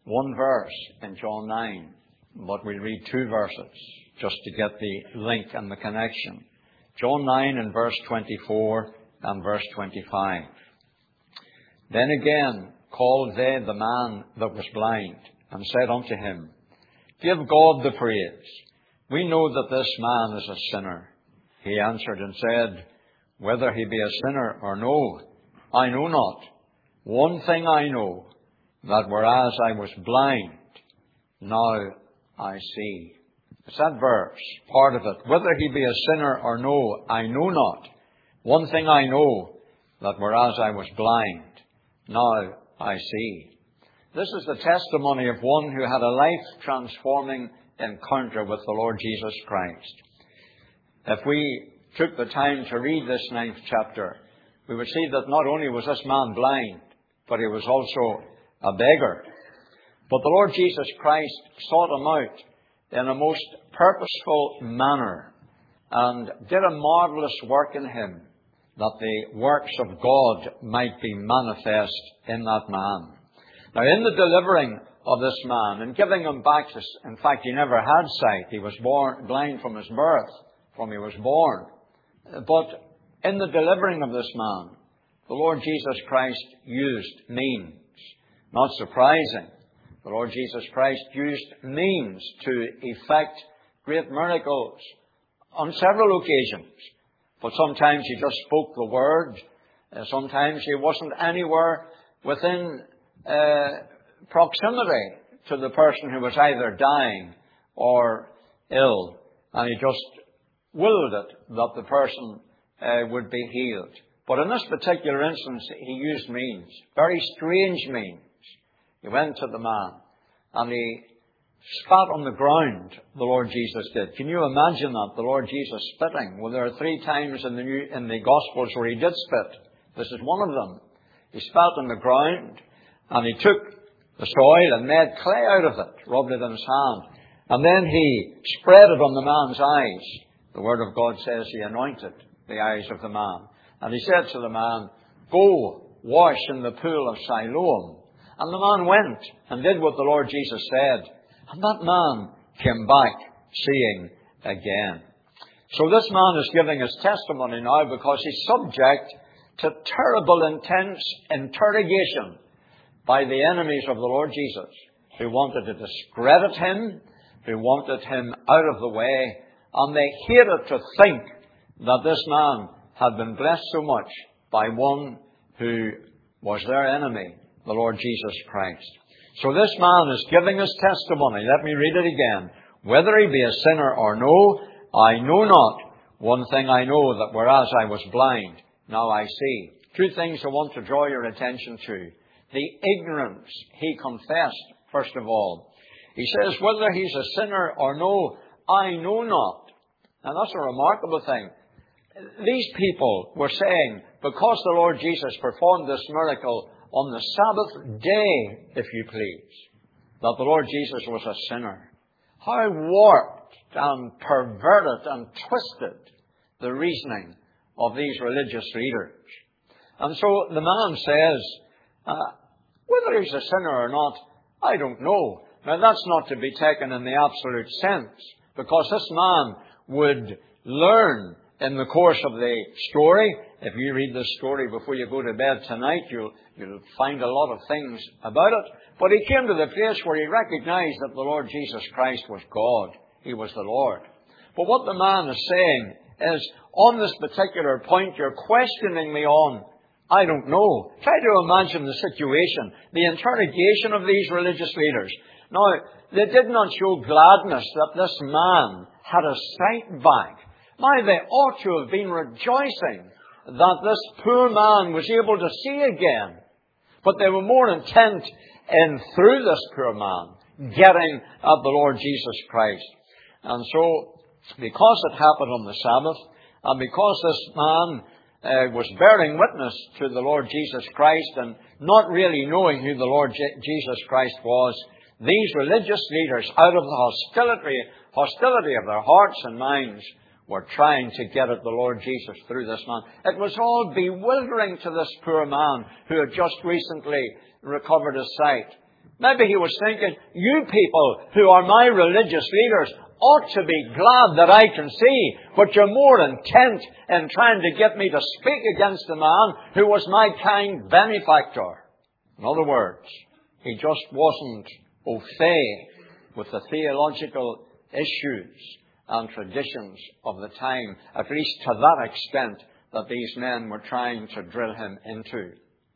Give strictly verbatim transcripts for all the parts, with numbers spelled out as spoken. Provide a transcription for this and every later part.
one verse in John nine, but we'll read two verses just to get the link and the connection. John nine and verse twenty-four and verse twenty-five. Then again called they the man that was blind, and said unto him, Give God the praise. We know that this man is a sinner. He answered and said, Whether he be a sinner or no, I know not. One thing I know, that whereas I was blind, now I see. It's that verse, part of it. Whether he be a sinner or no, I know not. One thing I know, that whereas I was blind, now I see. This is the testimony of one who had a life-transforming encounter with the Lord Jesus Christ. If we took the time to read this ninth chapter, we would see that not only was this man blind, but he was also a beggar. But the Lord Jesus Christ sought him out in a most purposeful manner and did a marvelous work in him, that the works of God might be manifest in that man. Now, in the delivering of this man and giving him back to, in fact, he never had sight. He was born blind from his birth, from he was born. But in the delivering of this man, the Lord Jesus Christ used means. Not surprising. The Lord Jesus Christ used means to effect great miracles on several occasions. But sometimes he just spoke the word. Uh, sometimes he wasn't anywhere within uh, proximity to the person who was either dying or ill. And he just willed it that the person uh, would be healed. But in this particular instance, he used means, very strange means. He went to the man and he spat on the ground, the Lord Jesus did. Can you imagine that? The Lord Jesus spitting. Well, there are three times in the New, in the Gospels where he did spit. This is one of them. He spat on the ground and he took the soil and made clay out of it, rubbed it in his hand. And then he spread it on the man's eyes. The Word of God says he anointed the eyes of the man. And he said to the man, Go, wash in the pool of Siloam. And the man went and did what the Lord Jesus said. And that man came back seeing again. So this man is giving his testimony now because he's subject to terrible, intense interrogation by the enemies of the Lord Jesus, who wanted to discredit him, who wanted him out of the way, and they hated to think that this man had been blessed so much by one who was their enemy, the Lord Jesus Christ. So this man is giving his testimony. Let me read it again. Whether he be a sinner or no, I know not. One thing I know, that whereas I was blind, now I see. Two things I want to draw your attention to. The ignorance he confessed, first of all. He says, whether he's a sinner or no, I know not. And that's a remarkable thing. These people were saying, because the Lord Jesus performed this miracle on the Sabbath day, if you please, that the Lord Jesus was a sinner. How warped and perverted and twisted the reasoning of these religious leaders. And so the man says, uh, whether he's a sinner or not, I don't know. Now that's not to be taken in the absolute sense, because this man would learn in the course of the story. If you read this story before you go to bed tonight, you'll, you'll find a lot of things about it. But he came to the place where he recognized that the Lord Jesus Christ was God. He was the Lord. But what the man is saying is, on this particular point you're questioning me on, I don't know. Try to imagine the situation, the interrogation of these religious leaders. Now, they did not show gladness that this man had his sight back. Now, they ought to have been rejoicing that this poor man was able to see again. But they were more intent in, through this poor man, getting at the Lord Jesus Christ. And so, because it happened on the Sabbath, and because this man uh, was bearing witness to the Lord Jesus Christ and not really knowing who the Lord Je- Jesus Christ was, these religious leaders, out of the hostility, hostility of their hearts and minds, were trying to get at the Lord Jesus through this man. It was all bewildering to this poor man who had just recently recovered his sight. Maybe he was thinking, you people who are my religious leaders ought to be glad that I can see, but you're more intent in trying to get me to speak against the man who was my kind benefactor. In other words, he just wasn't au fait with the theological issues and traditions of the time, at least to that extent that these men were trying to drill him into.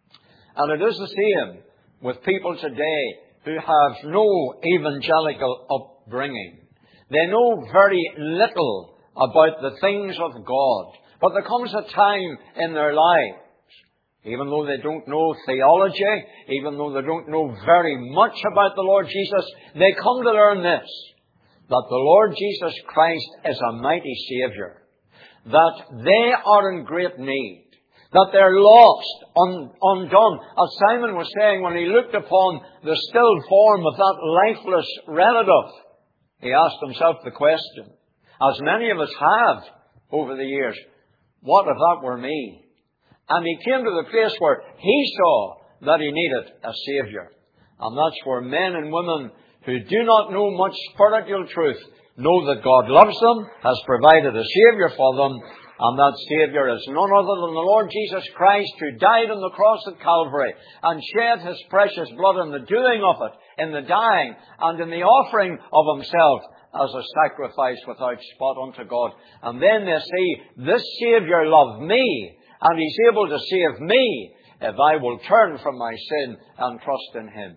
And it is the same with people today who have no evangelical upbringing. They know very little about the things of God. But there comes a time in their lives, even though they don't know theology, even though they don't know very much about the Lord Jesus, they come to learn this, that the Lord Jesus Christ is a mighty Saviour, that they are in great need, that they're lost, un, undone. As Simon was saying when he looked upon the still form of that lifeless relative, he asked himself the question, as many of us have over the years, what if that were me? And he came to the place where he saw that he needed a Saviour. And that's where men and women who do not know much spiritual truth know that God loves them, has provided a Saviour for them, and that Saviour is none other than the Lord Jesus Christ, who died on the cross at Calvary and shed His precious blood in the doing of it, in the dying, and in the offering of Himself as a sacrifice without spot unto God. And then they see, this Saviour loved me, and He's able to save me if I will turn from my sin and trust in Him.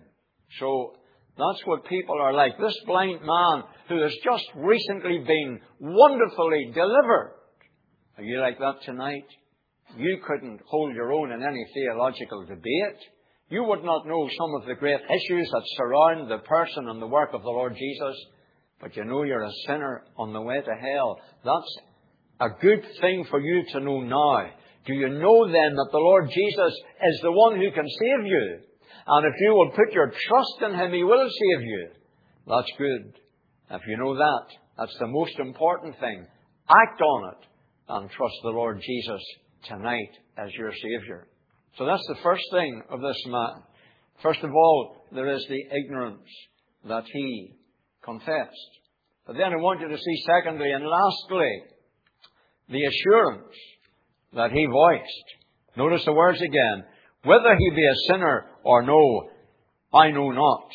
So that's what people are like. This blind man who has just recently been wonderfully delivered. Are you like that tonight? You couldn't hold your own in any theological debate. You would not know some of the great issues that surround the person and the work of the Lord Jesus. But you know you're a sinner on the way to hell. That's a good thing for you to know now. Do you know then that the Lord Jesus is the one who can save you? And if you will put your trust in Him, He will save you. That's good. If you know that, that's the most important thing. Act on it and trust the Lord Jesus tonight as your Saviour. So that's the first thing of this man. First of all, there is the ignorance that he confessed. But then I want you to see secondly and lastly, the assurance that he voiced. Notice the words again. Whether he be a sinner or no, I know not.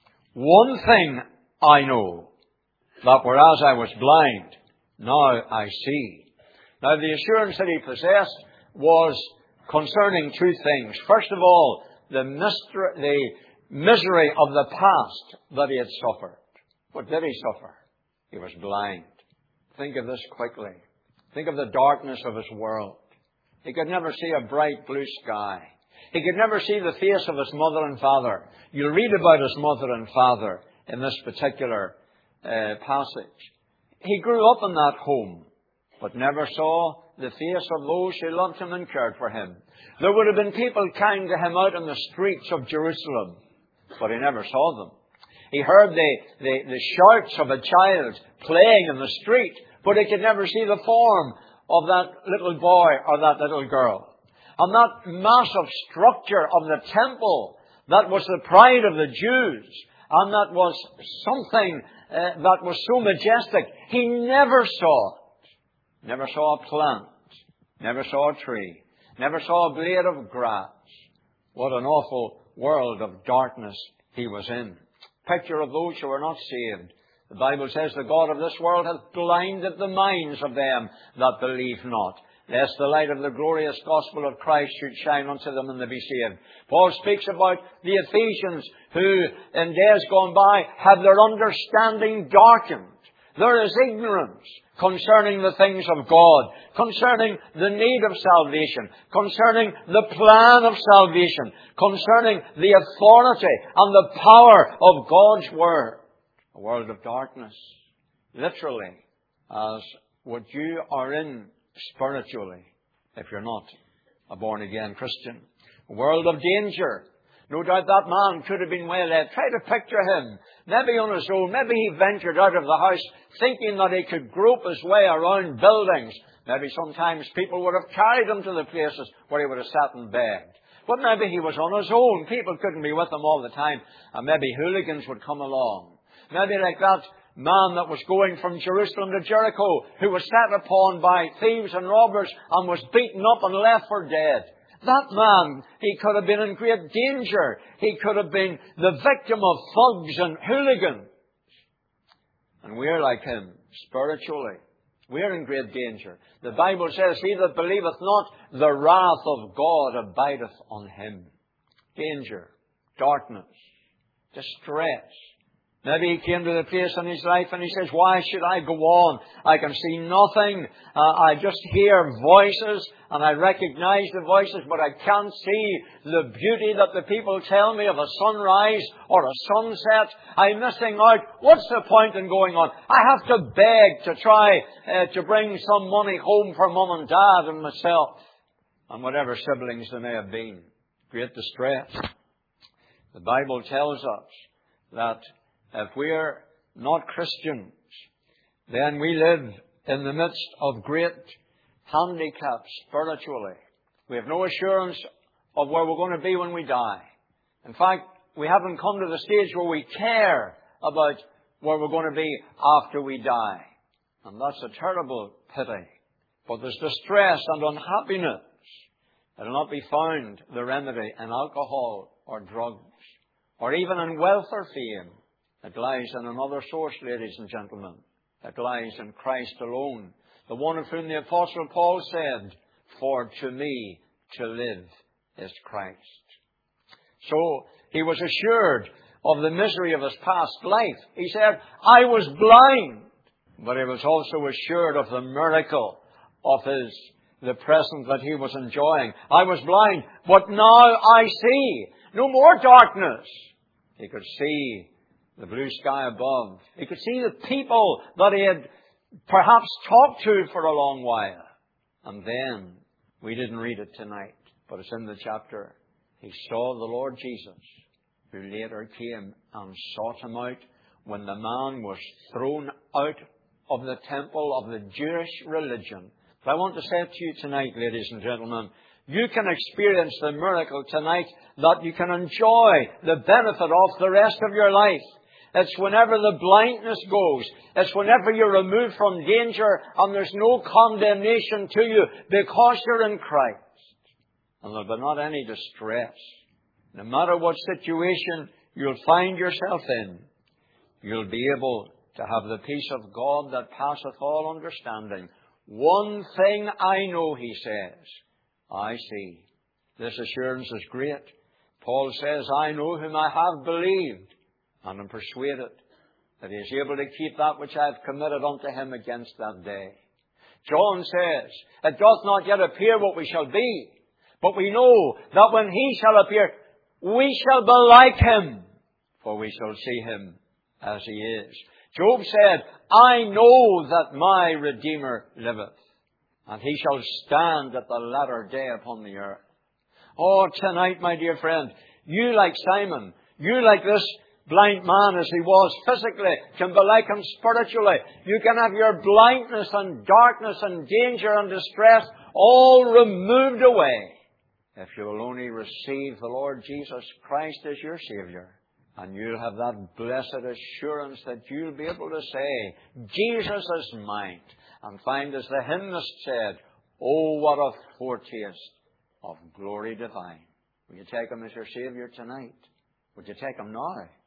One thing I know, that whereas I was blind, now I see. Now the assurance that he possessed was concerning two things. First of all, the, mystery, the misery of the past that he had suffered. What did he suffer? He was blind. Think of this quickly. Think of the darkness of his world. He could never see a bright blue sky. He could never see the face of his mother and father. You'll read about his mother and father in this particular uh, passage. He grew up in that home, but never saw the face of those who loved him and cared for him. There would have been people kind to him out on the streets of Jerusalem, but he never saw them. He heard the, the, the shouts of a child playing in the street, but he could never see the form of that little boy or that little girl. And that massive structure of the temple that was the pride of the Jews, and that was something uh, that was so majestic, he never saw it. Never saw a plant, never saw a tree, never saw a blade of grass. What an awful world of darkness he was in. Picture of those who are not saved. The Bible says the God of this world hath blinded the minds of them that believe not, lest the light of the glorious gospel of Christ should shine unto them and they be saved. Paul speaks about the Ephesians who in days gone by had their understanding darkened. There is ignorance concerning the things of God, concerning the need of salvation, concerning the plan of salvation, concerning the authority and the power of God's Word. A world of darkness, literally, as what you are in spiritually, if you're not a born-again Christian. A world of danger. No doubt that man could have been waylaid. Try to picture him. Maybe on his own. Maybe he ventured out of the house thinking that he could grope his way around buildings. Maybe sometimes people would have carried him to the places where he would have sat and begged. But maybe he was on his own. People couldn't be with him all the time. And maybe hooligans would come along. Maybe like that man that was going from Jerusalem to Jericho, who was set upon by thieves and robbers and was beaten up and left for dead. That man, he could have been in great danger. He could have been the victim of thugs and hooligans. And we're like him, spiritually. We're in great danger. The Bible says, he that believeth not, the wrath of God abideth on him. Danger, darkness, distress. Maybe he came to the place in his life and he says, why should I go on? I can see nothing. Uh, I just hear voices and I recognize the voices, but I can't see the beauty that the people tell me of a sunrise or a sunset. I'm missing out. What's the point in going on? I have to beg to try uh, to bring some money home for mum and dad and myself and whatever siblings there may have been. Great distress. The Bible tells us that if we're not Christians, then we live in the midst of great handicaps spiritually. We have no assurance of where we're going to be when we die. In fact, we haven't come to the stage where we care about where we're going to be after we die. And that's a terrible pity. But there's distress and unhappiness. It'll not be found, the remedy, in alcohol or drugs, or even in wealth or fame. It lies in another source, ladies and gentlemen. It lies in Christ alone. The one of whom the Apostle Paul said, for to me to live is Christ. So he was assured of the misery of his past life. He said, I was blind. But he was also assured of the miracle of his, the present that he was enjoying. I was blind, but now I see. No more darkness. He could see the blue sky above. He could see the people that he had perhaps talked to for a long while. And then, we didn't read it tonight, but it's in the chapter. He saw the Lord Jesus, who later came and sought him out when the man was thrown out of the temple of the Jewish religion. But I want to say to you tonight, ladies and gentlemen, you can experience the miracle tonight that you can enjoy the benefit of the rest of your life. It's whenever the blindness goes. It's whenever you're removed from danger and there's no condemnation to you because you're in Christ. And there'll be not any distress. No matter what situation you'll find yourself in, you'll be able to have the peace of God that passeth all understanding. One thing I know, he says, I see. This assurance is great. Paul says, I know whom I have believed, and am persuaded that he is able to keep that which I have committed unto him against that day. John says, it doth not yet appear what we shall be, but we know that when he shall appear, we shall be like him, for we shall see him as he is. Job said, I know that my Redeemer liveth, and he shall stand at the latter day upon the earth. Oh, tonight, my dear friend, you like Simon, you like this blind man as he was physically, can be like him spiritually. You can have your blindness and darkness and danger and distress all removed away if you will only receive the Lord Jesus Christ as your Savior. And you'll have that blessed assurance that you'll be able to say, Jesus is mine. And find, as the hymnist said, oh, what a foretaste of glory divine. Will you take him as your Savior tonight? Would you take him now?